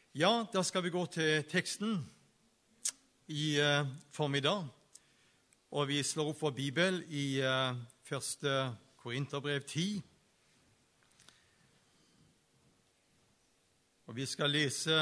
Ja, da skal vi gå til teksten i formiddag, og vi slår opp vår Bibel i 1. Korinterbrev 10. Og vi skal lese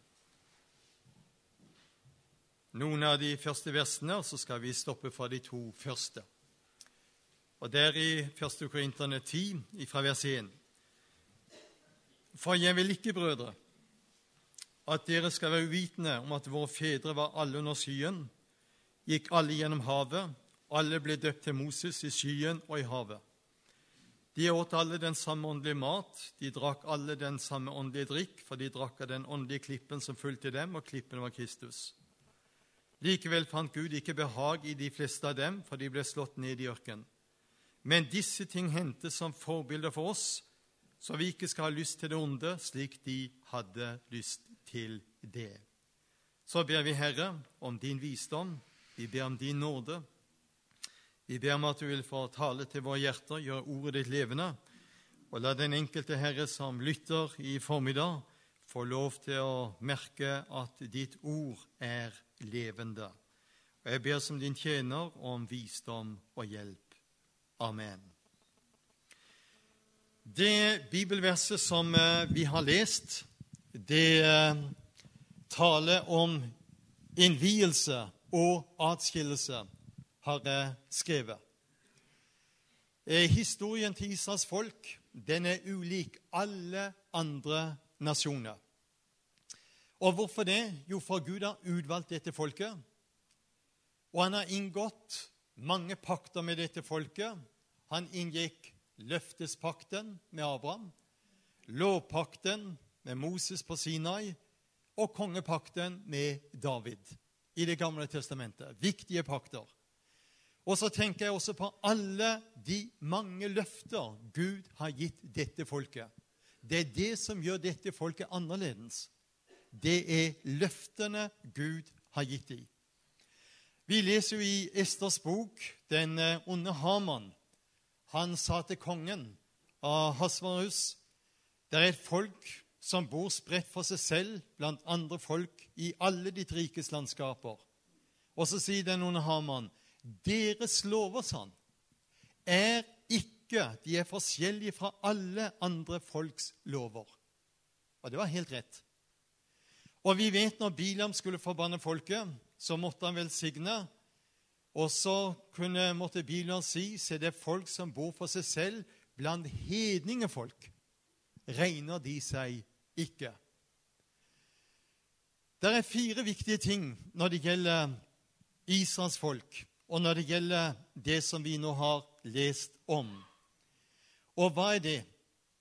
noen av de første versene, og så skal vi stoppe fra de to første. Og der i 1. Korinterne 10, fra vers 1. For jeg vil ikke, brødre, at dere skal være uvitende om at våre fedre var alle under skyen, gikk alle gjennom havet, alle ble døpt til Moses i skyen og i havet. De åt alle den samme åndelige mat, de drakk alle den samme åndelige drikk, for de drakk av den åndelige klippen som fulgte dem, og klippen var Kristus. Likevel fant Gud ikke behag i de fleste av dem, for de ble slått ned i ørkenen. Men disse ting hendte som forbilder for oss, så vi ikke skal ha lyst til det onde, slik de hadde lyst til det. Så ber vi, Herre, om din visdom, vi ber om din nåde, vi ber om at du vil få tale til våre hjerter, gjøre ordet ditt levende, og la den enkelte Herre som lytter i formiddag få lov til å merke at ditt ord er levende. Og jeg ber som din tjener om visdom og hjelp. Amen. Det bibelverset som vi har lest, det taler om innvielse og adskillelse, har jeg skrevet. Historien til Israels folk, den er ulik alle andre nasjoner. Og hvorfor det? Jo, for Gud har utvalgt dette folket, og han har inngått mange pakter med dette folket. Han inngikk løftespakten med Abraham, lovpakten med Moses på Sinai og kongepakten med David i det gamle testamentet. Viktige pakter. Og så tenker jeg også på alle de mange løfter Gud har gitt dette folket. Det er det som gjør dette folket annerledes. Det er løftene Gud har gitt dem. Vi leser jo i Esters bok, den onde Haman. Han sa til kongen av Ahasverus, det er et folk som bor spredt for seg selv blant andre folk i alle ditt rikes landskaper. Og så sier den onde Haman, deres lover, sann, er ikke, de er forskjellige fra alle andre folks lover. Og det var helt rett. Og vi vet når Bilam skulle forbanne folket, så måtte han velsigne, og så måtte Bilam si, se det er folk som bor for seg selv, blant hedningefolk, regner de seg ikke. Det er 4 viktige ting når det gjelder Israels folk, og når det gjelder det som vi nå har lest om. Og hva er det?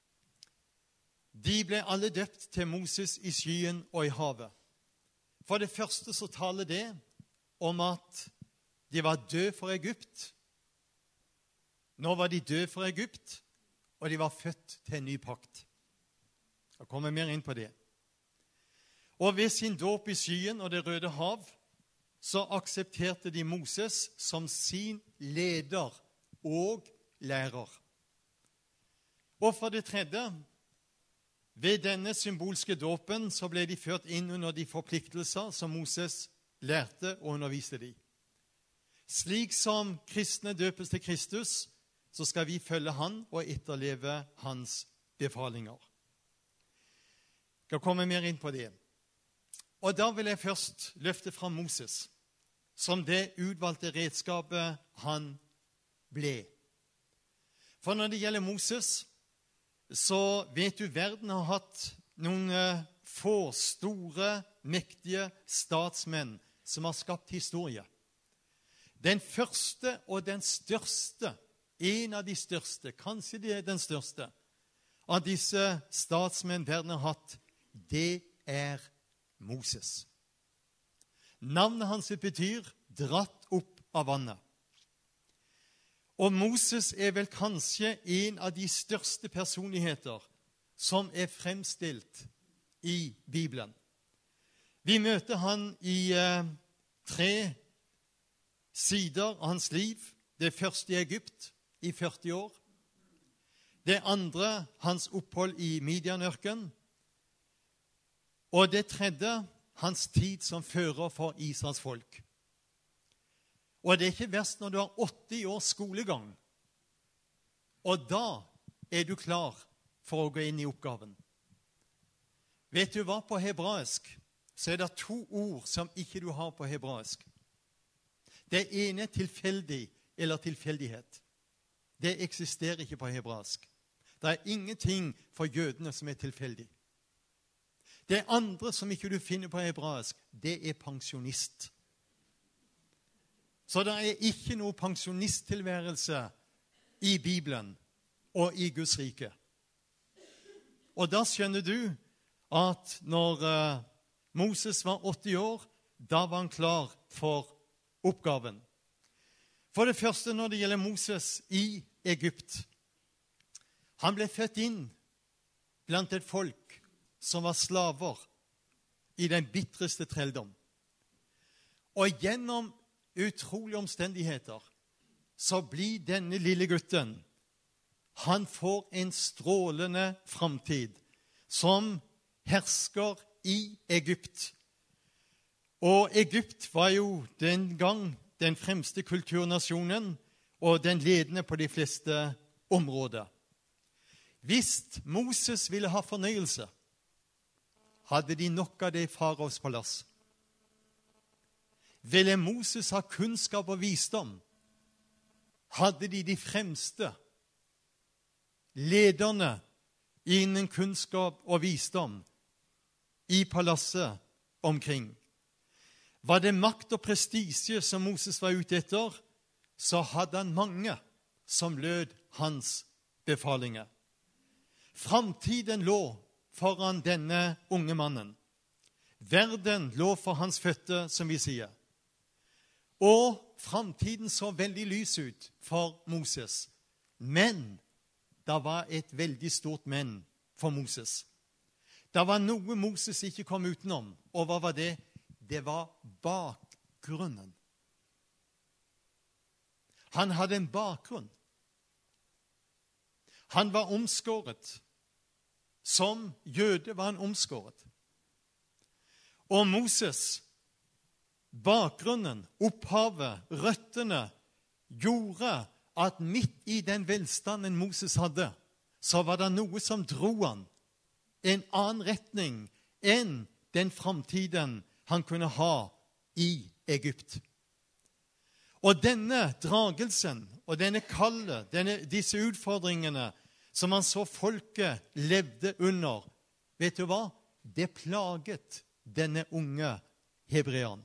De ble alle døpt til Moses i skyen og i havet. For det første så taler det om at de var døde for Egypt. Nå var de døde for Egypt, og de var født til en ny pakt. Jeg kommer mer inn på det. Og ved sin dåp i skyen og det røde hav, så aksepterte de Moses som sin leder og lærer. Og for det tredje, ved denne symbolske dåpen så ble de ført inn under de forpliktelser som Moses lærte og underviste dem. Slik som kristne døpes til Kristus, så skal vi følge han og etterleve hans befalinger. Jeg skal komme mer inn på det. Og da vil jeg først løfte fram Moses, som det utvalgte redskapet han ble. For når det gjelder Moses, så vet du verden har hatt noen få store, mektige statsmenn som har skapt historie. Den første og den største, en av de største, kanskje det er den største, av disse statsmenn verden har hatt, det er Moses. Navnet hans betyr dratt opp av vannet. Og Moses er vel kanskje en av de største personligheter som er fremstilt i Bibelen. Vi møter han i 3 sider av hans liv. Det første i Egypt i 40 år. Det andre, hans opphold i Midianørken. Og det tredje, hans tid som fører for Israels folk. Og det er ikke verst når du har 80 års skolegang. Og da er du klar for å gå inn i oppgaven. Vet du hva, på hebraisk så er det 2 ord som ikke du har på hebraisk. Det ene er tilfeldig eller tilfeldighet. Det eksisterer ikke på hebraisk. Det er ingenting for jødene som er tilfeldig. Det andre som ikke du finner på hebraisk, det er pensjonist. Så det er ikke noe pensjonisttilværelse i Bibelen og i Guds rike. Og da skjønner du at når Moses var 80 år, da var han klar for oppgaven. For det første når det gjelder Moses i Egypt. Han ble født inn blant et folk som var slaver i den bitreste trelldom. Og gjennom utrolige omstendigheter så blir denne lille gutten, han får en strålende framtid som hersker i Egypt. Og Egypt var jo den gang den fremste kulturnasjonen og den ledende på de fleste områder. Hvis Moses ville ha fornøyelse, hadde de nok av det i faraos palass. Ville Moses ha kunnskap og visdom, hadde de fremste lederne innen kunnskap og visdom i palasset omkring. Var det makt og prestisje som Moses var ute etter, så hadde han mange som lød hans befalinger. Framtiden lå foran denne unge mannen. Verden lå for hans føtter, som vi sier. Og framtiden så veldig lys ut for Moses. Men det var et veldig stort men for Moses. Det var noe Moses ikke kom utenom. Og hva var det? Det var bakgrunnen. Han hadde en bakgrunn. Han var omskåret. Som jøde var han omskåret. Og Moses, bakgrunnen, opphavet, røttene, gjorde at midt i den velstanden Moses hadde, så var det noe som dro han en annen retning enn den framtiden han kunne ha i Egypt. Og denne dragelsen og denne kallet, disse utfordringene som han så folket levde under, vet du hva? Det plaget denne unge hebreeren.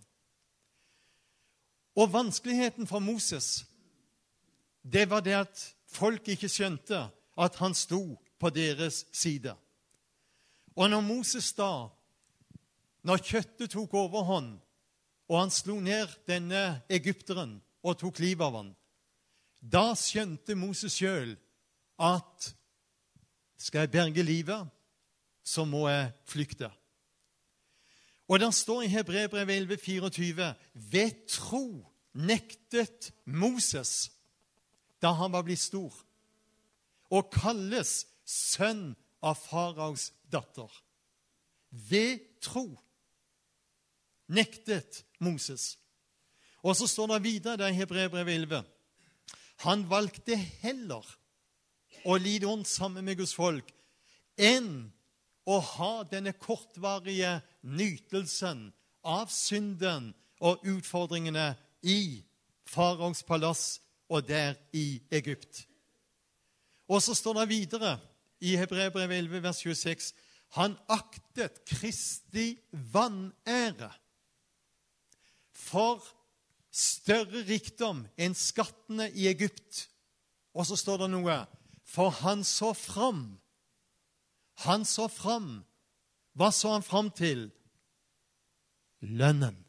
Og vanskeligheten for Moses, det var det at folk ikke skjønte at han sto på deres side. Og når Moses da, når kjøttet tok overhånd, og han slo ned denne egypteren og tok livet av han, da skjønte Moses selv at skal jeg berge livet, så må jeg flykte. Og det står i Hebreerbrevet 11,24, ved tro nektet Moses da han var blitt stor, og kalles sønn av faraos datter. Ved tro nektet Moses. Og så står det videre der i Hebreerbrevet 11, han valgte heller å lide ondt sammen med Guds folk enn å ha denne kortvarige nytelsen av synden og utfordringene i faraos palass og der i Egypt. Og så står det videre i Hebreerbrevet 11, vers 26, han aktet Kristi vanære for større rikdom enn skattene i Egypt. Og så står det noe, for han så fram. Han så fram. Hva så han fram til? Lønnen.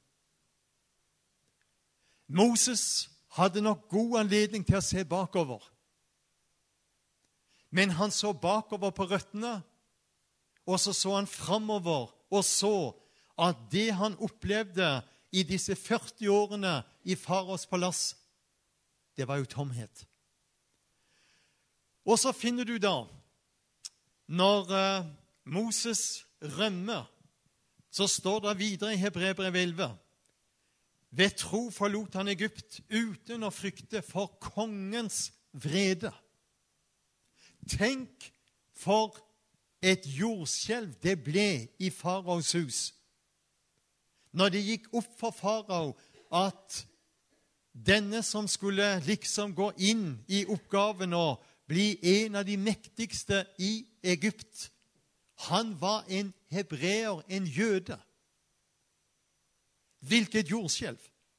Moses hadde nok god anledning til å se bakover. Men han så bakover på røttene, og så han framover, og så at det han opplevde i disse 40 årene i faraos palass, det var jo tomhet. Og så finner du da, når Moses rømmer så står det videre i Hebreerbrevet 11: ved tro forlot han Egypt uten å frykte for kongens vrede. Tenk for et jordskjelv det ble i faraos hus. Når det gikk opp for farao at denne som skulle liksom gå inn i oppgaven og bli en av de mektigste i Egypt, han var en hebreer, en jøde. Hvilket jordskjelv!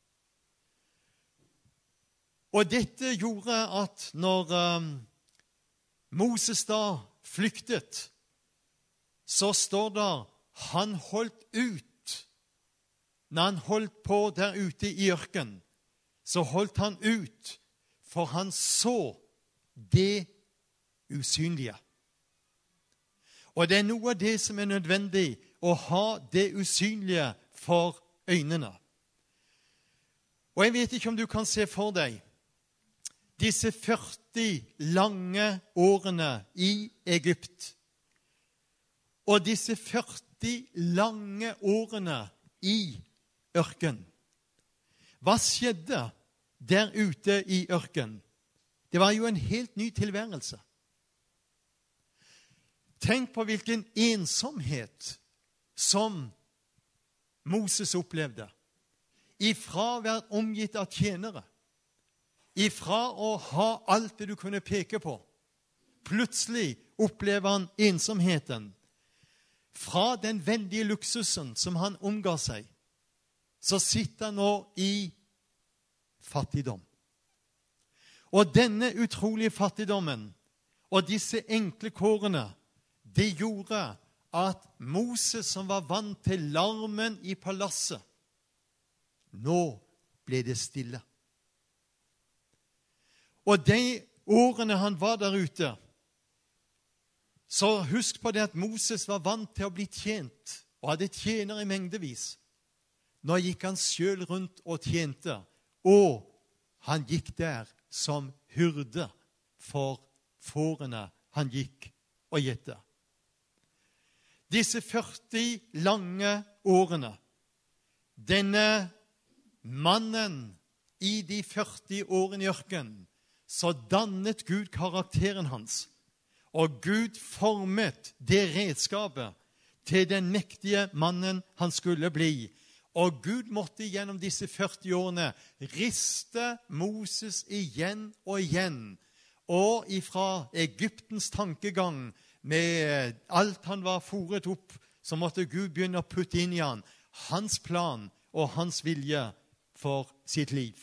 Og dette gjorde at når Moses da flyktet, så står det han holdt ut. Når han holdt på der ute i ørkenen, så holdt han ut, for han så det usynlige. Og det er noe av det som er nødvendig, å ha det usynlige for øynene. Og jeg vet ikke om du kan se for deg disse 40 lange årene i Egypt, og disse 40 lange årene i ørken. Hva skjedde der ute i ørken? Det var jo en helt ny tilværelse. Tenk på hvilken ensomhet som Moses opplevde. Ifra å være omgitt av tjenere, ifra å ha alt det du kunne peke på. Plutselig opplever han ensomheten. Fra den veldige luksusen som han omgav seg, så sitter han nå i fattigdom. Og denne utrolige fattigdommen og disse enkle kårene, det gjorde at Moses, som var vant til larmen i palasset, nå ble det stille. Og de årene han var der ute, så husk på det at Moses var vant til å bli tjent, og hadde tjenere i mengdevis. Nå gikk han selv rundt og tjente, og han gikk der som hyrde for fårene han gikk og gjette. Disse 40 lange årene, denne mannen i de 40 årene i ørkenen, så dannet Gud karakteren hans, og Gud formet det redskapet til den mektige mannen han skulle bli. Og Gud måtte gjennom disse 40 årene riste Moses igjen og igjen. Og ifra Egyptens tankegang, med alt han var foret opp, så måtte Gud begynne å putte inn i han hans plan og hans vilje for sitt liv.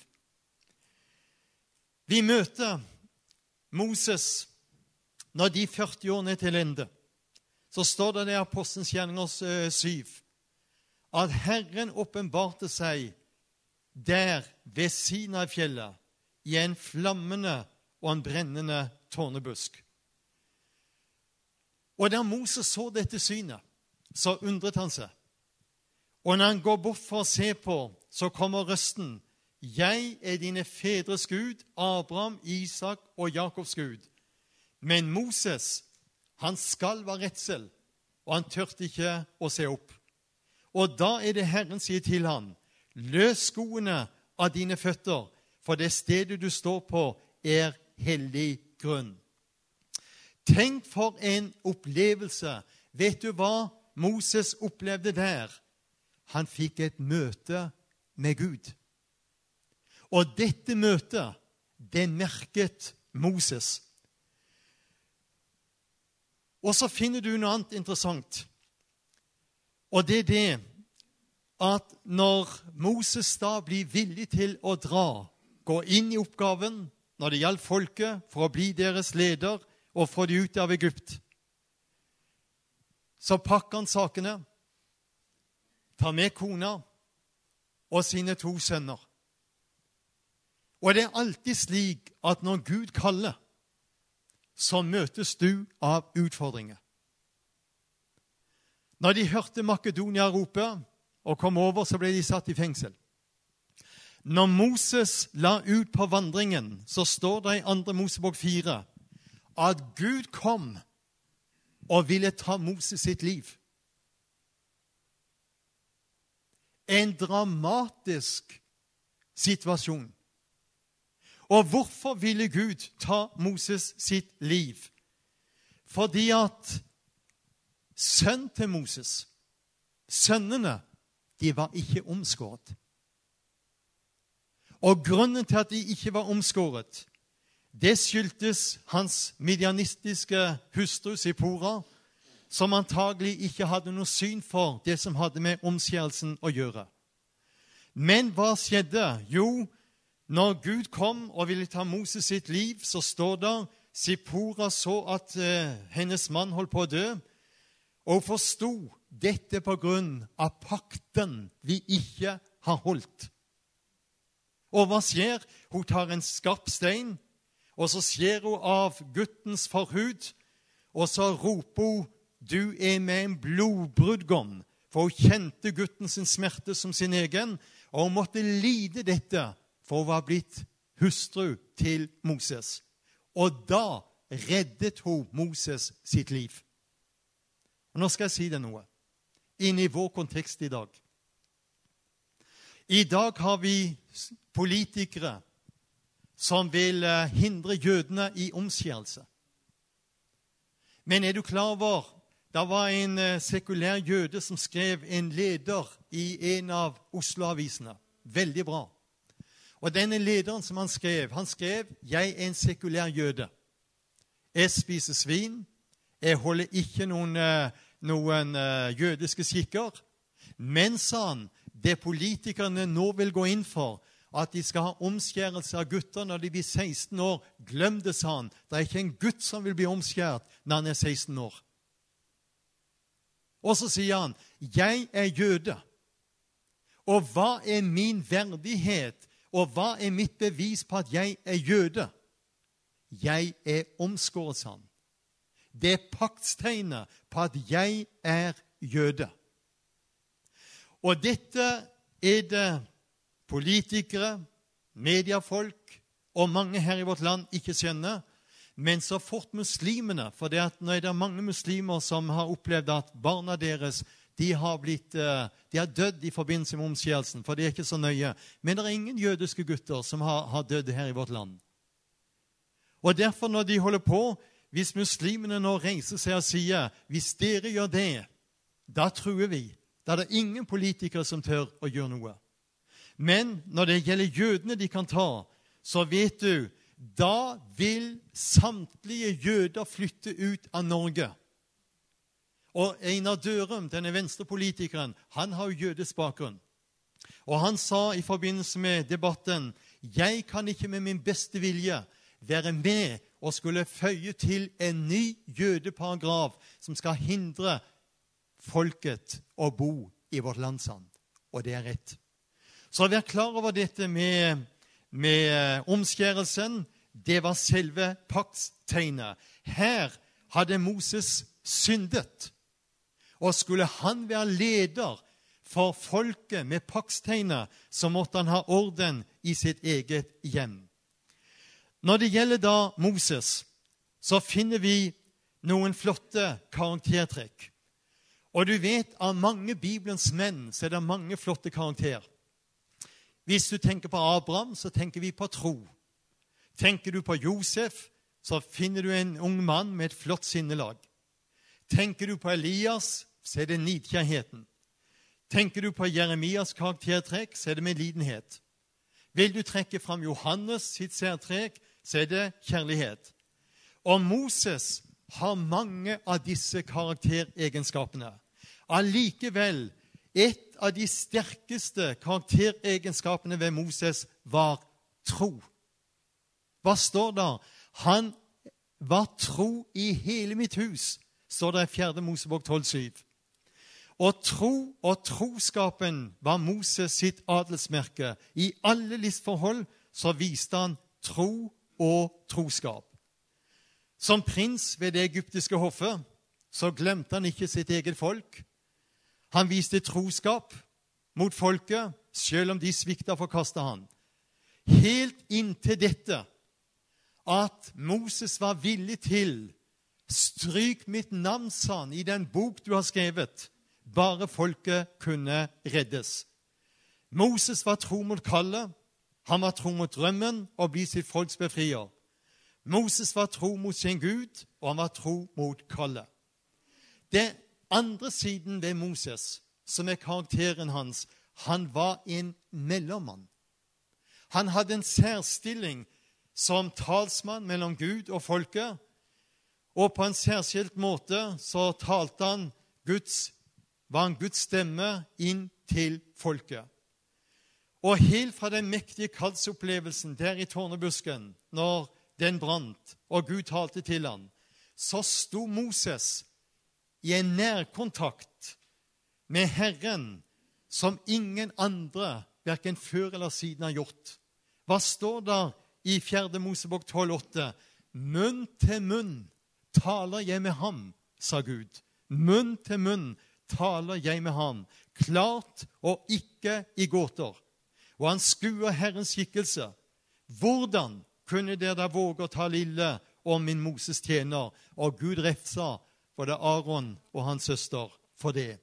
Vi møter Moses når de 40 årene er til ende. Så står det i Apostelens gjerninger 7, at Herren åpenbarte seg der ved Sinai-fjellet i en flammende og en brennende tårnebusk. Og da Moses så dette synet, så undret han seg. Og når han går bort for å se på, så kommer røsten: Jeg er dine fedres Gud, Abraham, Isak og Jakobs Gud. Men Moses, han skalv av redsel, og han tørte ikke å se opp. Og da er det Herren sier til han: Løs skoene av dine føtter, for det stedet du står på er hellig grunn. Tenk for en opplevelse. Vet du hva Moses opplevde der? Han fikk et møte med Gud. Og dette møtet, det merket Moses. Og så finner du noe annet interessant. Og det er det at når Moses da blir villig til å dra, gå inn i oppgaven når det gjaldt folket, for å bli deres leder og få de ut av Egypt, så pakker han sakene, tar med kona og sine 2 sønner. Og det er alltid slik at når Gud kaller, så møtes du av utfordringer. Når de hørte Makedonia rope og kom over, så ble de satt i fengsel. Når Moses la ut på vandringen, så står det i 2. Mosebok 4 at Gud kom og ville ta Moses sitt liv. en dramatisk situasjon. Og hvorfor ville Gud ta Moses sitt liv? Fordi at sønnen til Moses, sønnene, de var ikke omskåret. Og grunnen til at de ikke var omskåret, det skyldtes hans midianistiske hustru Sipora, som antagelig ikke hadde noe syn for det som hadde med omskjærelsen å gjøre. Men hva skjedde? Jo, når Gud kom og ville ta Moses sitt liv, så står det Sipora så at hennes mann holdt på å dø, og forstod dette på grunn av pakten vi ikke har holdt. Og hva skjer? Hun tar en skarp stein, og så skjer hun av guttens forhud, og så roper hun, du er med en blodbrudgom, for hun kjente gutten sin smerte som sin egen, og hun måtte lide dette, for hun var blitt hustru til Moses. Og da reddet hun Moses sitt liv. Og nå skal jeg si det noe, inn i vår kontekst i dag. I dag har vi politikere som vil hindre jødene i omskjærelse. Men er du klar over, det var en sekulær jøde som skrev en leder i en av Oslo-avisene. Veldig bra. Og denne lederen som han skrev, jeg er en sekulær jøde. Jeg spiser svin, jeg holder ikke noen jødiske skikker. Men, sa han, det politikerne nå vil gå inn for, at de skal ha omskjærelse av gutter når de blir 16 år. Glem det, sa han. Det er ikke en gutt som vil bli omskjært når han er 16 år. Og så sier han, jeg er jøde. Og hva er min verdighet? Og hva er mitt bevis på at jeg er jøde? Jeg er omskåret, sa han. Det er paktstegnet på at jeg er jøde. Og dette er det politikere, mediefolk og mange her i vårt land ikke skjønner, men så fort muslimene, for det at nå er det mange muslimer som har opplevd at barna deres, de har dødd i forbindelse med omskjærelsen, for det er ikke så nøye. Men det er ingen jødiske gutter som har dødd her i vårt land. Og derfor når de holder på, hvis muslimene nå reiser seg og sier, hvis dere gjør det, da truer vi. Da er det ingen politikere som tør å gjøre noe. Men når det gjelder jødene de kan ta, så vet du, da vil samtlige jøder flytte ut av Norge. Og Einar Dørum, denne venstrepolitikeren, han har jo jødisk bakgrunn. Og han sa i forbindelse med debatten, jeg kan ikke med min beste vilje være med og skulle føye til en ny jødeparagraf som skal hindre folket å bo i vårt landsand. Og det er rett. Så vær klar over dette med omskjærelsen. Det var selve paktstegnet. Her hadde Moses syndet. Og skulle han være leder for folket med paktstegnet, så måtte han ha orden i sitt eget hjem. Når det gjelder da Moses, så finner vi noen flotte karaktertrekk. Og du vet, av mange Bibelens menn, så er det mange flotte karakterer. Hvis du tenker på Abraham, så tenker vi på tro. Tenker du på Josef, så finner du en ung mann med et flott sinnelag. Tenker du på Elias, så er det nidkjærheten. Tenker du på Jeremias karaktertrekk, så er det medlidenhet. Vil du trekke fram Johannes sitt særtrekk, så er det kjærlighet. Og Moses har mange av disse karakteregenskapene. Allikevel, et av de sterkeste karakteregenskapene ved Moses var tro. Hva står der? Han var tro i hele mitt hus, står det i 4. Mosebok 12:7. Og tro og troskapen var Moses sitt adelsmerke. I alle livsforhold så viste han tro og troskap. Som prins ved det egyptiske hoffet så glemte han ikke sitt eget folk. Han viste troskap mot folket, selv om de svikta og forkastet han. Helt inntil dette, at Moses var villig til, stryk mitt navn, sa han, i den bok du har skrevet, bare folket kunne reddes. Moses var tro mot kallet. Han var tro mot drømmen å bli sitt folks befrier. Moses var tro mot sin Gud, og han var tro mot kallet. Det andre siden ved Moses, som er karakteren hans, han var en mellommann. Han hadde en særstilling som talsmann mellom Gud og folket, og på en særskilt måte så talte han var en Guds stemme inn til folket. Og helt fra den mektige kallsopplevelsen der i tårnebusken, når den brant, og Gud talte til han, så sto Moses i en nærkontakt med Herren som ingen andre, hverken før eller siden, har gjort. Hva står der i 4. Mosebok 12,8? Munn til munn taler jeg med ham, sa Gud. Munn til munn taler jeg med ham, klart og ikke i gåter. Og han skuer Herrens skikkelse. Hvordan kunne dere da våge å tale ille om min Moses tjener? Og Gud refsa både Aaron og hans søster for det.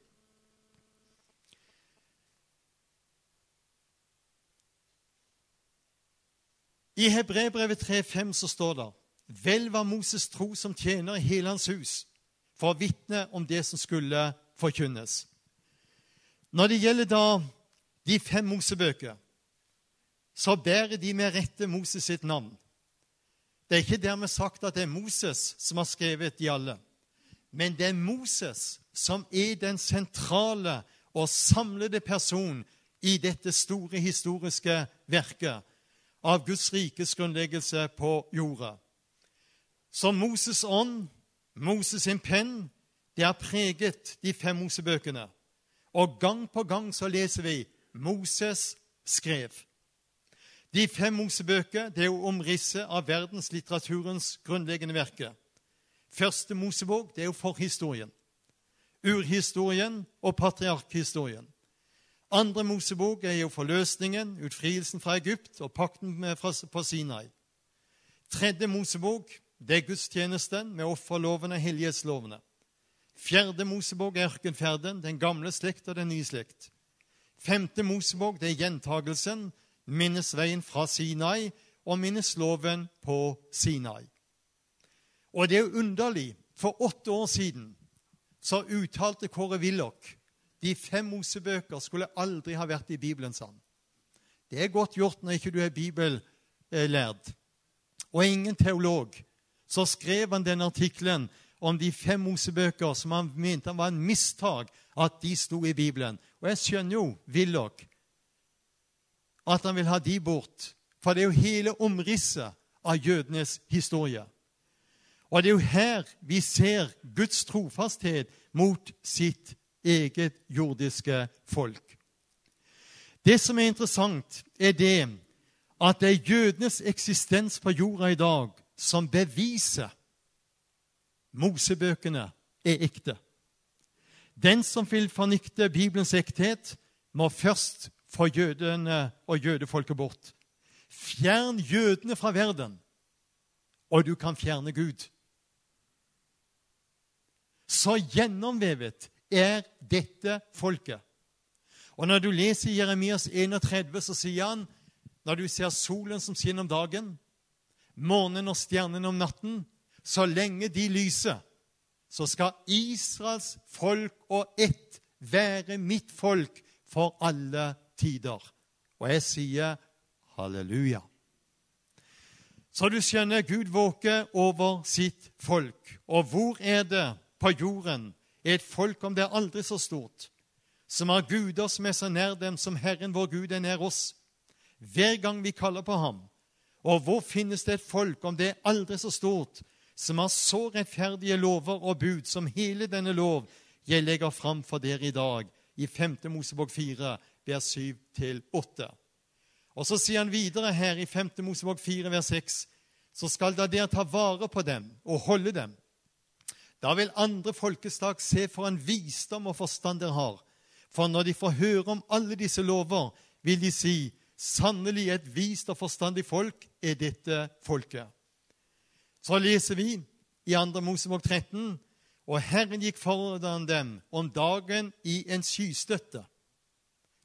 I Hebreerbrevet 3,5 så står det: Vel var Moses tro som tjener i hele hans hus, for å vitne om det som skulle forkynnes. Når det gjelder da de 5 Mosebøker, så bærer de med rette Moses sitt navn. Det er ikke dermed sagt at det er Moses som har skrevet de alle, men det er Moses som er den sentrale og samlede person i dette store historiske verket av Guds rikes grunnleggelse på jorda. Så Moses ånd, Moses sin penn, det har preget de 5 Mosebøkene. Og gang på gang så leser vi Moses skrev. De 5 Mosebøker, det er jo omrisset av verdenslitteraturens grunnleggende verke. Første Mosebok, det er jo forhistorien. Urhistorien og patriarkhistorien. Andre Mosebok er jo forløsningen, utfrielsen fra Egypt og pakten på Sinai. Tredje Mosebok, det er gudstjenesten med offerlovene og hellighetslovene. Fjerde Mosebok er ørkenferden, den gamle slekt og den nye slekt. Femte Mosebok, det er gjentagelsen, minnesveien fra Sinai og minnesloven på Sinai. Og det er jo underlig, for 8 år siden så uttalte Kåre Willoch: de 5 Mosebøker skulle aldri ha vært i Bibelen, sa han. Det er godt gjort når ikke du er bibellærd. Og ingen teolog. Så skrev han den artiklen om de 5 Mosebøker som han mente var en mistag at de sto i Bibelen. Og jeg skjønner jo Willoch at han vil ha de bort, for det er jo hele omrisset av jødenes historie. Og det er jo her vi ser Guds trofasthet mot sitt eget jordiske folk. Det som er interessant, er det at det er jødenes eksistens på jorda i dag som beviser Mosebøkene er ekte. Den som vil fornekte Bibelens ekthet, må først få jødene og jødefolket bort. Fjern jødene fra verden, og du kan fjerne Gud. Så gjennomvevet er dette folket. Og når du leser Jeremias 31, så sier han, når du ser solen som skinner om dagen, månen og stjernen om natten, så lenge de lyser, så skal Israels folk og ett være mitt folk for alle tider. Og jeg sier halleluja. Så du skjønner, Gud våker over sitt folk. Og hvor er det på jorden et folk, om det er aldri så stort, som har guder som er så nær dem som Herren vår Gud er nær oss, hver gang vi kaller på ham? Og hvor finnes det et folk, om det er aldri så stort, som har så rettferdige lover og bud som hele denne lov jeg legger fram for dere i dag, i 5. Mosebok 4, vers 7-8. Og så sier han videre her i 5. Mosebok 4, vers 6, så skal da dere ta vare på dem og holde dem. Da vil andre folkeslag se for en visdom og forstand dere har. For når de får høre om alle disse lover, vil de si, sannelig et vist og forstandig folk er dette folket. Så leser vi i 2. Mosebok 13, og Herren gikk foran dem om dagen i en skystøtte.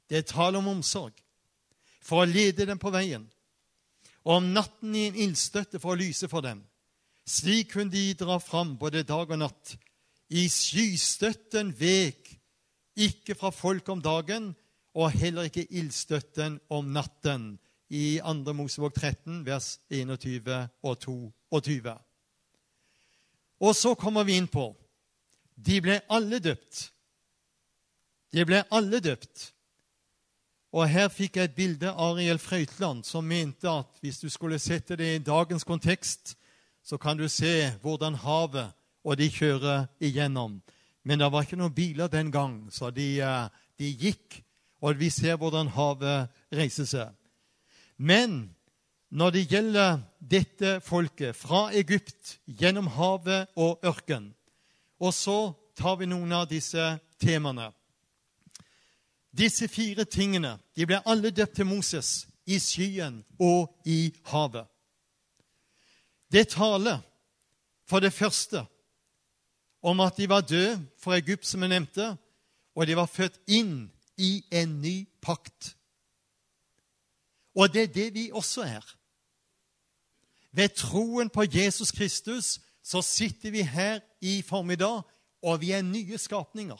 Det er tale om omsorg, for å lede dem på veien, og om natten i en ildstøtte for å lyse for dem. Slik kunne de dra fram både dag og natt. I skystøtten vek ikke fra folk om dagen, og heller ikke ildstøtten om natten. I 2. Mosebok 13, vers 21 og 22. Og så kommer vi inn på, de ble alle døpt. De ble alle døpt. Og her fikk jeg et bilde av Ariel Frøytland, som mente at hvis du skulle sette det i dagens kontekst, så kan du se hvordan havet og de kjører igjennom. Men det var ikke noen biler den gang, så de gikk, og vi ser hvordan havet reiser seg. Men når det gjelder dette folket fra Egypt, gjennom havet og ørken, og så tar vi noen av disse temaene. Disse 4 tingene, de ble alle døpt til Moses i skyen og i havet. Det taler for det første om at de var døde for Egypt, som jeg nevnte, og de var født inn i en ny pakt. Og det er det vi også er. Ved troen på Jesus Kristus så sitter vi her i formiddag, og vi er nye skapninger.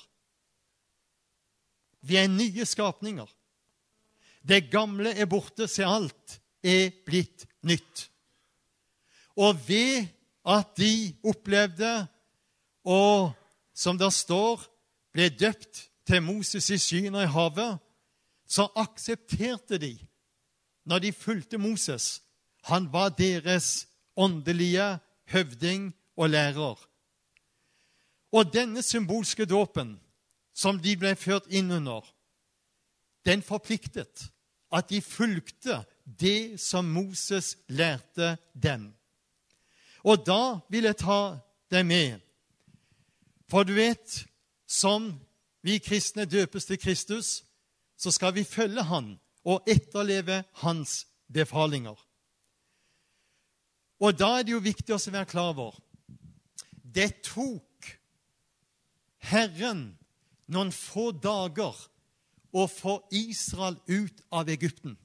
Vi er nye skapninger. Det gamle er borte, se alt er blitt nytt. Og ved at de opplevde, og som det står, ble døpt til Moses i skyen og i havet, så aksepterte de, når de fulgte Moses, han var deres åndelige høvding og lærer. Og denne symbolske dåpen, som de ble ført inn under, den forpliktet at de fulgte det som Moses lærte dem. Og da vil jeg ta det med. For du vet, som vi kristne døpes til Kristus, så skal vi følge han og etterleve hans befalinger. Og da er det jo viktig å være klar over. Det tok Herren noen få dager å få Israel ut av Egypten.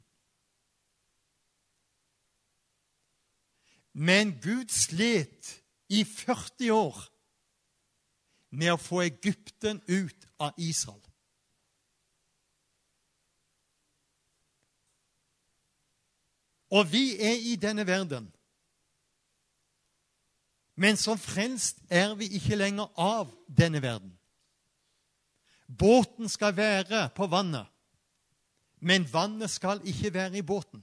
Men Gud slet i 40 år med å få Egypten ut av Israel. Og vi er i denne verden. Men som frelst er vi ikke lenger av denne verden. Båten skal være på vannet, men vannet skal ikke være i båten.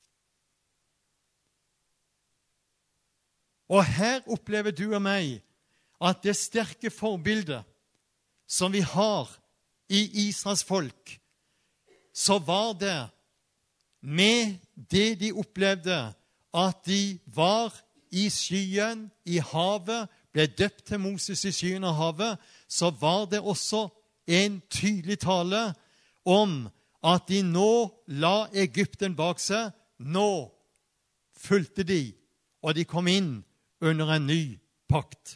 Og her opplever du og meg at det sterke forbildet som vi har i Israels folk, så var det med det de opplevde, at de var i skyen, i havet, ble døpt til Moses i skyen og havet, så var det også en tydelig tale om at de nå la Egypten bak seg. Nå fulgte de, og de kom inn under en ny pakt.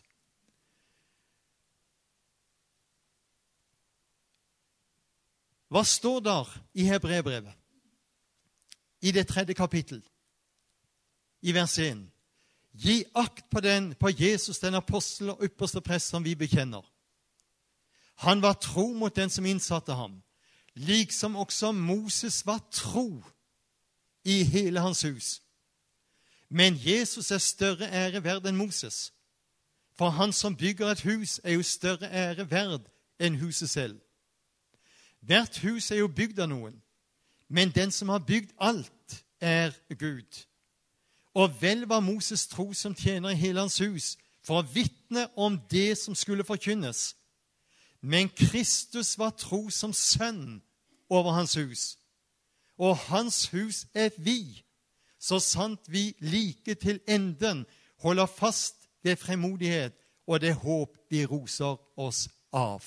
Hva står der i Hebreerbrevet? I det 3. kapittel, i vers 1. Gi akt på Jesus, den apostel og ypperste prest som vi bekjenner. Han var tro mot den som innsatte ham, liksom også Moses var tro i hele hans hus. Men Jesus er større ære verd enn Moses. For han som bygger et hus er jo større ære verd enn huset selv. Hvert hus er jo bygd av noen, men den som har bygd alt er Gud. Og vel var Moses tro som tjener i hele hans hus, for å vitne om det som skulle forkynnes. Men Kristus var tro som sønn over hans hus. Og hans hus er vi, så sant vi like til enden holder fast ved fremodighet og det håp vi roser oss av.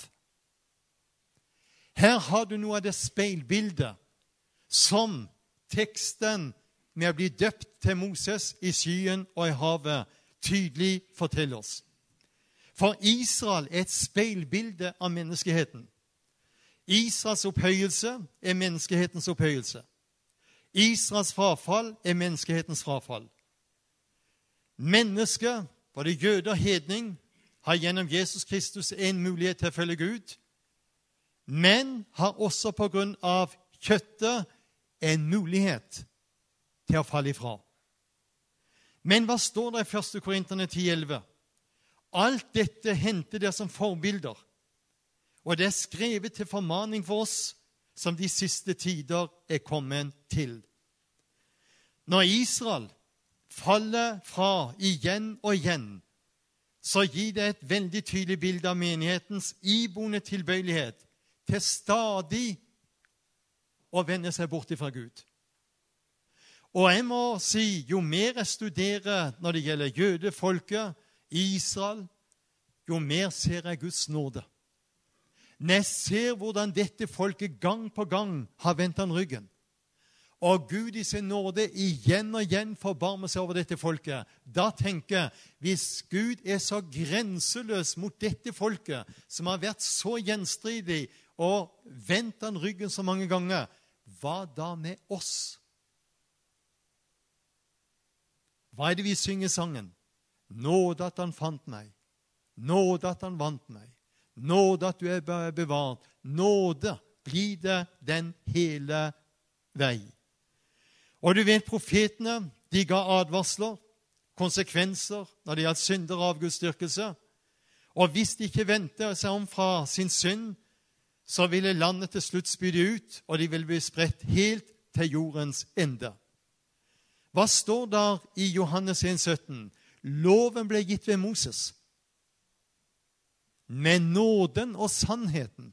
Her har du noe av det speilbildet som teksten med å bli døpt til Moses i skyen og i havet tydelig forteller oss. For Israel er et speilbilde av menneskeheten. Israels opphøyelse er menneskehetens opphøyelse. Israels frafall er menneskehetens frafall. Mennesker, både jøder og hedning, har gjennom Jesus Kristus en mulighet til å følge Gud, men har også på grunn av kjøttet en mulighet til å falle ifra. Men hva står det i 1. Korinterne 10,11? Alt dette henter dere som forbilder, og det er skrevet til formaning for oss som de siste tider er kommet til. Når Israel faller fra igjen og igjen, så gir det et veldig tydelig bilde av menighetens iboende tilbøyelighet til stadig å vende seg bort fra Gud. Og jeg må si, jo mer jeg studerer når det gjelder jødefolket, Israel, jo mer ser jeg Guds nåde. Når jeg ser hvordan dette folket gang på gang har vendt han ryggen, og Gud i sin nåde igjen og igjen forbarmer seg over dette folket, da tenker jeg, hvis Gud er så grenseløs mot dette folket, som har vært så gjenstridig og vendt han ryggen så mange ganger, hva da med oss? Hva er det vi synger sangen? Nåde at han fant meg, nåde at han vant meg, nåde at du er bevart, nåde blir det den hele vei. Og du vet, profetene, de ga advarsler, konsekvenser når det gjaldt synder og avgudsdyrkelse. Og hvis de ikke vendte seg om fra sin synd, så ville landet til slutt spyde ut, og de ville bli spredt helt til jordens ende. Hva står der i Johannes 1,17? Loven ble gitt ved Moses. Men nåden og sannheten,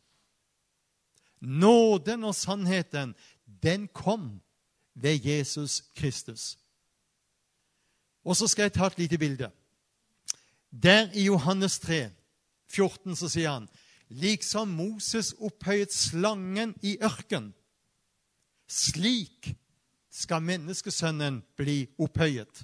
den kom ved Jesus Kristus. Og så skal jeg ta et lite bilde. Der i Johannes 3, 14, så sier han, liksom Moses opphøyet slangen i ørken, slik skal menneskesønnen bli opphøyet.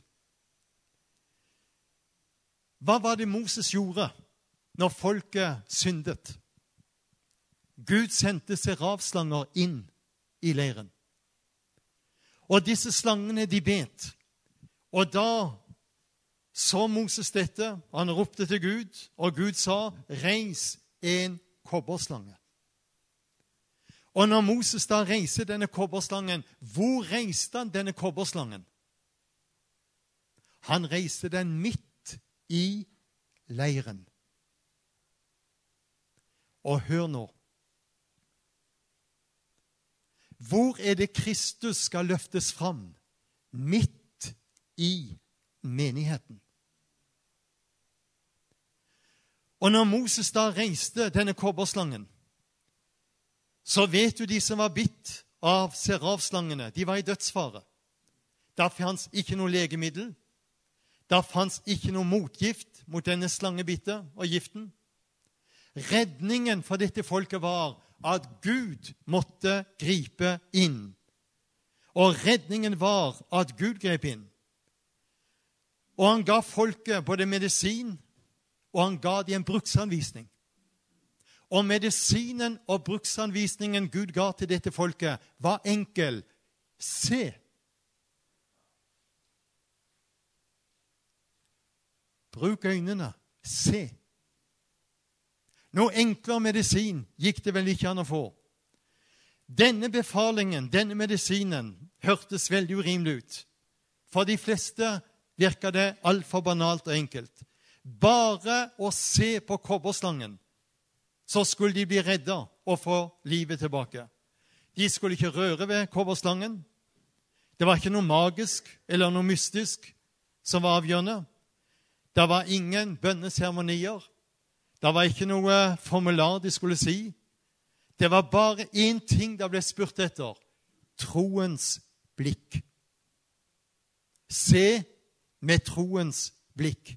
Hva var det Moses gjorde når folket syndet? Gud sendte serafslanger inn i leiren. Og disse slangene, de bet. Og da så Moses dette, han ropte til Gud, og Gud sa, reis en kobberslange. Og når Moses da reiser denne kobberslangen, hvor reiste han denne kobberslangen? Han reiste den midt i leiren. Og hør nå. Hvor er det Kristus skal løftes fram? Midt i menigheten. Og når Moses da reiste denne kobberslangen, så vet du de som var bitt av serafslangene, de var i dødsfare. Da fanns ikke noe legemiddel. Da fanns ikke noe motgift mot denne slangebitte og giften. Redningen for dette folket var at Gud måtte gripe inn. Og redningen var at Gud grep inn. Og han ga folket både medisin, og han ga dem en bruksanvisning. Og medisinen og bruksanvisningen Gud ga til dette folket var enkel. Se. Bruk øynene. Se. Noe enklere medisin gikk det vel ikke an å få. Denne befalingen, denne medisinen, hørtes veldig urimelig ut. For de fleste virker det alt for banalt og enkelt. Bare å se på kobberslangen, så skulle de bli redda og få livet tilbake. De skulle ikke røre ved kobberslangen. Det var ikke noe magisk eller noe mystisk som var avgjørende. Det var ingen bønneseremonier. Det var ikke noe formular de skulle si. Det var bare én ting det ble spurt etter. Troens blikk. Se med troens blikk.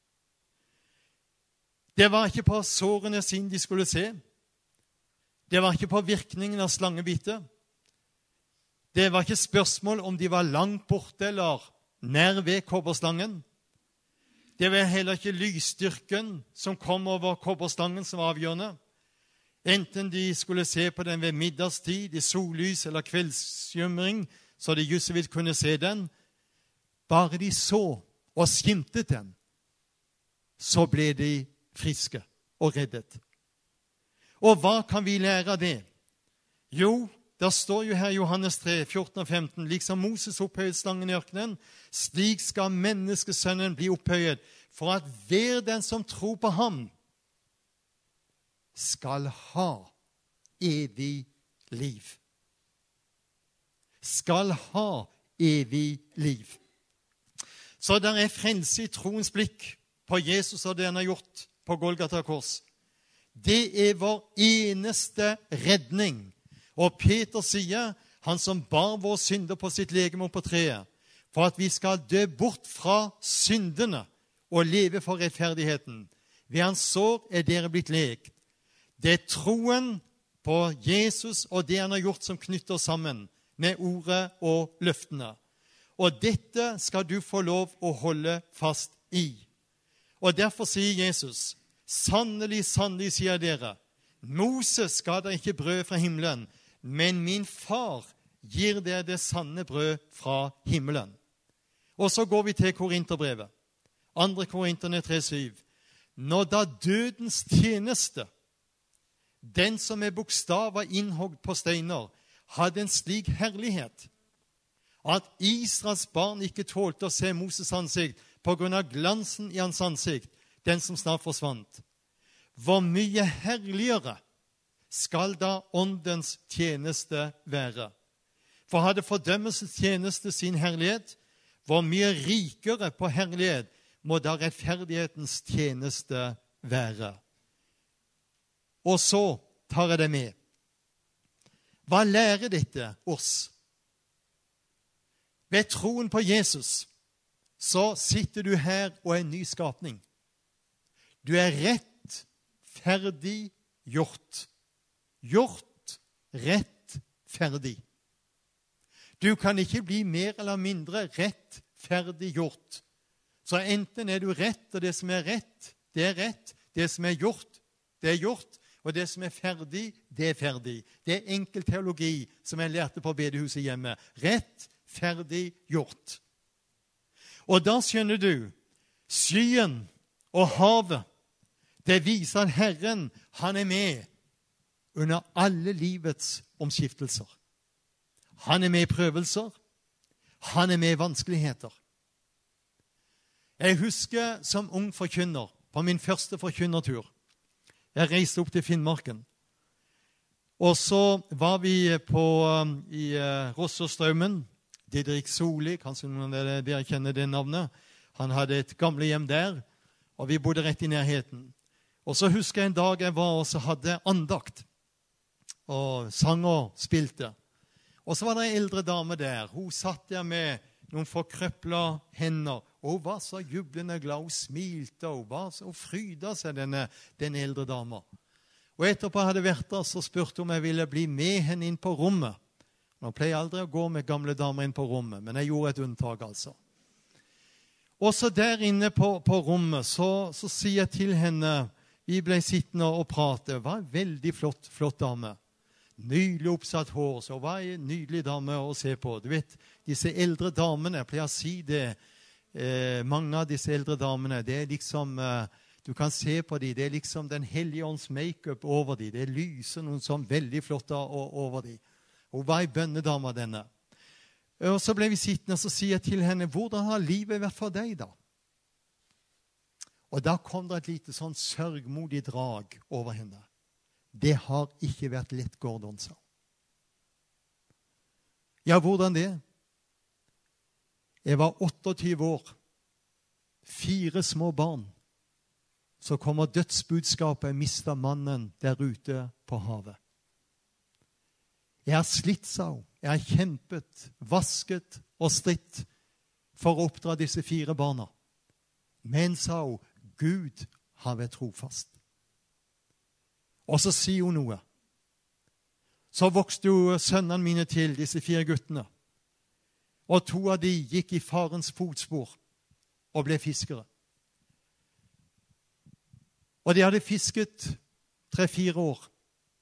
Det var ikke på sårene sine de skulle se. Det var ikke på virkningen av slangebitet. Det var ikke spørsmål om de var langt borte eller nær ved kobberslangen. Det var heller ikke lysstyrken som kom over kobberslangen som var avgjørende. Enten de skulle se på den ved middagstid, i sollys eller kveldsskymring, så de just vidt kunne se den. Bare de så og skimtet den, så ble de friske og reddet. Og hva kan vi lære av det? Jo, der står jo her i Johannes 3, 14 og 15, liksom Moses opphøyet slangen i ørkenen, slik skal menneskesønnen bli opphøyet, for at hver den som tror på ham, skal ha evig liv. Skal ha evig liv. Så der frelse i troens blikk på Jesus og det han har gjort på Golgata kors. Det vår eneste redning. Og Peter sier, han som bar vår synder på sitt legeme på treet, for at vi skal dø bort fra syndene og leve for rettferdigheten. Ved hans sår dere blitt lekt. Det troen på Jesus og det han har gjort som knytter sammen med ordet og løftene. Og dette skal du få lov å holde fast i. Og derfor sier Jesus, sannelig, sannelig, sier dere, Moses ga dere ikke brød fra himmelen, men min far gir dere det sanne brød fra himmelen. Og så går vi til Korinterbrevet. 2. Korinterne 3,7. Når da dødens tjeneste, den som med bokstaver innhogd på steiner, hadde en slik herlighet, at Israels barn ikke tålte å se Moses ansikt på grunn av glansen i hans ansikt, den som snart forsvant. Hvor mye herligere skal da åndens tjeneste være? For hadde fordømmelsens tjeneste sin herlighet, hvor mye rikere på herlighet må da rettferdighetens tjeneste være? Og så tar jeg det med. Hva lærer dette oss? Ved troen på Jesus så sitter du her og en ny skapning. Du rett, ferdig, gjort. Gjort, rett, ferdig. Du kan ikke bli mer eller mindre rett, ferdig, gjort. Så enten du rett, og det som rett, det rett. Det som gjort, det gjort. Og det som ferdig, det ferdig. Det enkel teologi som jeg lærte på bedehuset hjemme. Rett, ferdig, gjort. Og da skjønner du, skyen og havet, det viser at Herren, han med under alle livets omskiftelser. Han med i prøvelser, han med i vanskeligheter. Jeg husker som ung forkynner, på min første forkynnertur, jeg reiste opp til Finnmarken. Og så var vi i Rosserstraumen. Didrik Soli, kanskje noen av dere kjenner det navnet. Han hadde et gamlehjem der, og vi bodde rett i nærheten. Og så husker jeg en dag jeg var og så hadde andakt, og sang og spilte. Og så var det en eldre dame der. Hun satt der med noen forkrøpla hender, og hun var så jublende glad, hun smilte, og fryda seg, den eldre dama. Og etterpå hadde vært der, så spurte hun om jeg ville bli med henne inn på rommet. Nå pleier jeg aldri å gå med gamle damer inn på rommet, men jeg gjorde et unntak altså. Og så der inne på rommet, så sier jeg til henne, vi ble sittende og prate, det var en veldig flott dame. Nydelig oppsatt hår, så var en nydelig dame å se på. Du vet, disse eldre damene, jeg pleier å si det, mange av disse eldre damene, det liksom, du kan se på dem, det liksom den hellige ånds make-up over dem, det lyser noen sånn veldig flotte over dem. Hun var en bønnedame, denne. Og så ble vi sittende, og så sier jeg til henne, hvordan har livet vært for deg da? Og da kom det et lite sånn sørgmodig drag over henne. Det har ikke vært lett, Gordon, sa. Ja, hvordan det? Jeg var 28 år, 4 små barn. Så kommer dødsbudskapet, jeg mistet mannen der ute på havet. Jeg har slitt, sa hun. Jeg har kjempet, vasket og stritt for å oppdra disse 4 barna. Men, sa hun, Gud har vært trofast. Og så sier hun noe. Så vokste jo sønnene mine til, disse 4 guttene. Og 2 av de gikk i farens fotspor og ble fiskere. Og de hadde fisket 3-4 år.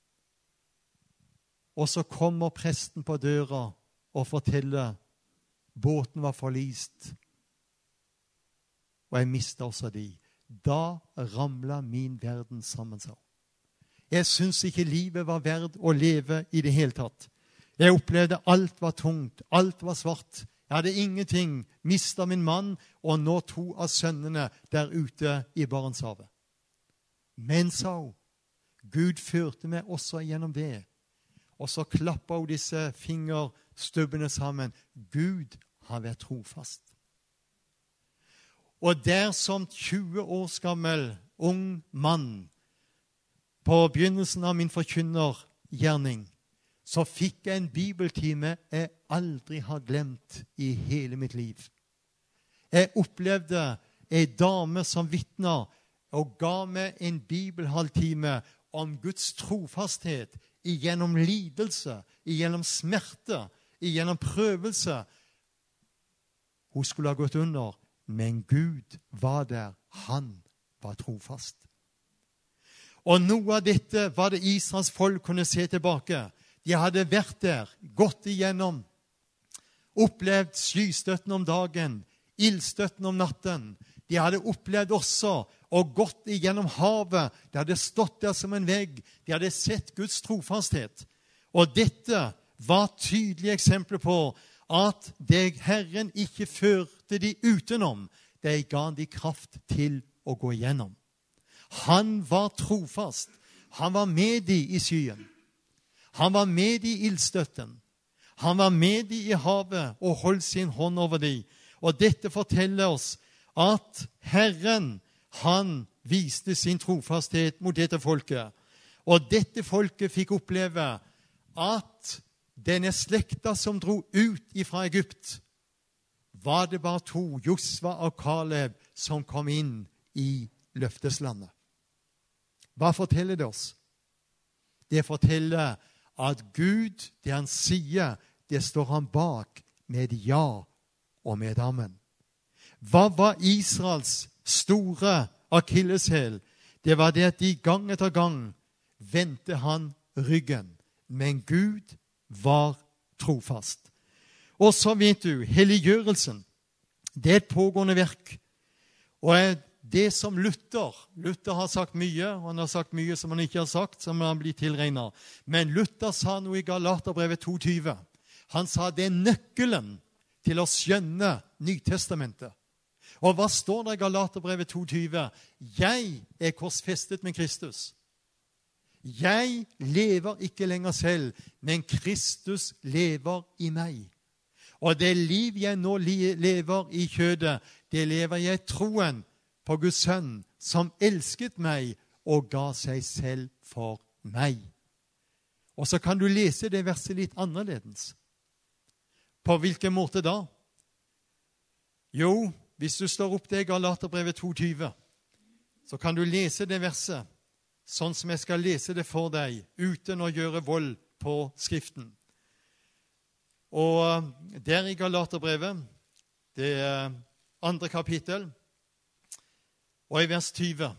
og så kommer presten på døra og forteller båten var forlist, og jeg mistet også de. Da ramlet min verden sammen, sa hun. Jeg synes ikke livet var verd å leve i det hele tatt. Jeg opplevde alt var tungt, alt var svart. Jeg hadde ingenting, mistet min mann, og nå 2 av sønnene der ute i Barentshavet. Men, sa hun, Gud førte meg også gjennom det. Og så klappet hun disse fingerstubbene sammen. Gud har vært trofast. Og der som 20 års gammel ung mann, på begynnelsen av min forkynnergjerning, så fikk jeg en bibeltime jeg aldri har glemt i hele mitt liv. Jeg opplevde en dame som vittner og ga meg en bibelhalvtime om Guds trofasthet igjennom lidelse, igjennom smerte, igjennom prøvelse. Hun skulle ha gått under, men Gud var der. Han var trofast. Og noe av dette var det Israels folk kunne se tilbake. De hadde vært der, gått igjennom, opplevd skystøtten om dagen, ildstøtten om natten. De hadde opplevd også og gått igjennom havet. De hadde stått der som en vegg. De hadde sett Guds trofasthet. Og dette var tydelige eksempler på at det Herren ikke førte de utenom, det ga de kraft til å gå igjennom. Han var trofast. Han var med de i skyen. Han var med de i ildstøtten. Han var med de i havet og holdt sin hånd over de. Og dette forteller oss at Herren, han viste sin trofasthet mot dette folket. Og dette folket fikk oppleve at denne slekta som dro ut fra Egypt, var det bare 2, Josva og Kaleb, som kom inn i løfteslandet. Hva forteller det oss? Det forteller at Gud, det han sier, det står han bak med ja og med amen. Hva var Israels store akilleshæl? Det var det at de gang etter gang vendte han ryggen. Men Gud var trofast. Og så vet du, helliggjørelsen, det er et pågående verk. Og det som Luther har sagt mye, og han har sagt mye som han ikke har sagt, som han blir tilregnet. Men Luther sa noe i Galaterbrevet 2:20. Han sa det er nøkkelen til å skjønne Nytestamentet. Og hva står det i Galaterbrevet 2:20? Jeg er korsfestet med Kristus. Jeg lever ikke lenger selv, men Kristus lever i meg. Og det liv jeg nå lever i kjødet, det lever jeg i troen på Guds sønn, som elsket meg og ga seg selv for meg. Og så kan du lese det verset litt annerledes. På hvilken måte da? Jo, hvis du står opp det i Galaterbrevet 2:20, så kan du lese det verset sånn som jeg skal lese det for deg, uten å gjøre vold på Skriften. Og der i Galaterbrevet, det er 2. kapittel, og i vers 20,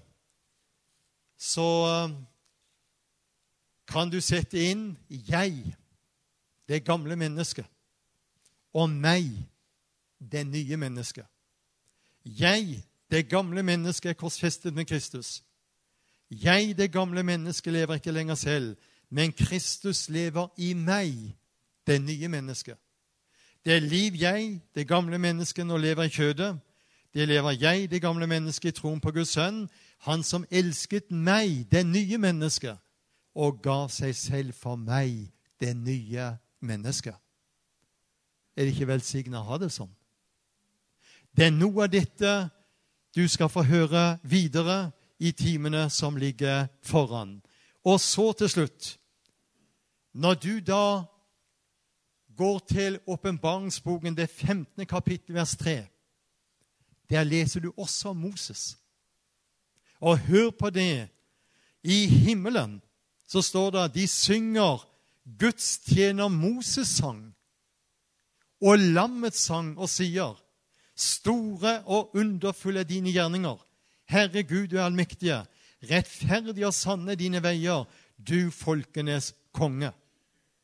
så kan du sette inn jeg, det gamle mennesket, og meg, det nye mennesket. Jeg, det gamle mennesket, er korsfestet med Kristus. Jeg, det gamle mennesket, lever ikke lenger selv, men Kristus lever i meg, det nye mennesket. Det liv jeg, det gamle mennesket, nå lever i kjødet. Det lever jeg, det gamle mennesket, i troen på Guds sønn, han som elsket meg, det nye mennesket, og gav seg selv for meg, det nye mennesket. Er det ikke velsignet å ha det sånn? Det er noe av dette du skal få høre videre i timene som ligger foran. Og så til slutt, når du da går til Åpenbaringsboken, det 15. kapittel, vers 3, der leser du også om Moses. Og hør på det. I himmelen så står det, de synger Guds tjener Moses sang, og lammets sang, og sier, store og underfulle er dine gjerninger. Herre Gud, du er allmektige. Rettferdige og sanne dine veier, du folkenes konge.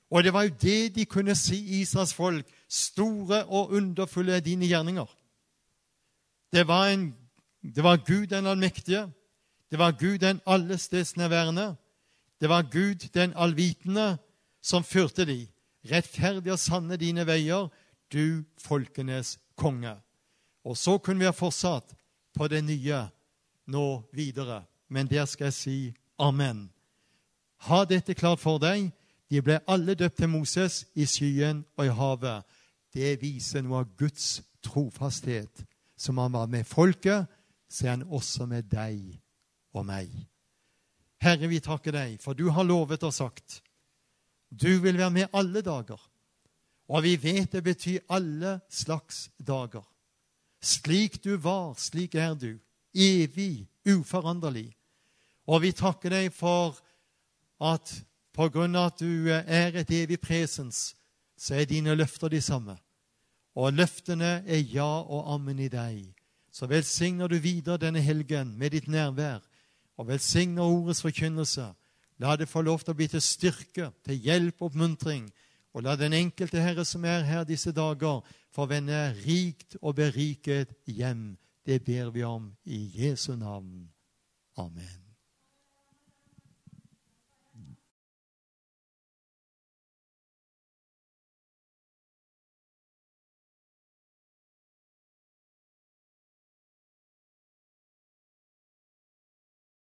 Og det var jo det de kunne si Israels folk. Store og underfulle er dine gjerninger. Det var Gud den allmektige. Det var Gud den allestedsnærværende. Det var Gud den allvitende som førte de. Rettferdig og sanne dine veier, du folkenes konge. Og så kunne vi ha fortsatt på det nye nå videre. Men der skal jeg si amen. Ha dette klart for deg. De ble alle døpt til Moses i skyen og i havet. Det viser noe av Guds trofasthet. Som han var med folket, så er han også med deg og meg. Herre, vi takker deg, for du har lovet og sagt, du vil være med alle dager. Og vi vet det betyr alle slags dager. Slik du var, slik er du. Evig, uforanderlig. Og vi takker deg for at på grunn av at du er et evig presens, så er dine løfter de samme. Og løftene er ja og amen i deg. Så velsigner du videre denne helgen med ditt nærvær, og velsigner ordets forkynnelse. La det få lov til å bli til styrke, til hjelp og oppmuntring, og la den enkelte Herre som er her disse dager få vende rikt og beriket hjem. Det ber vi om i Jesu navn. Amen.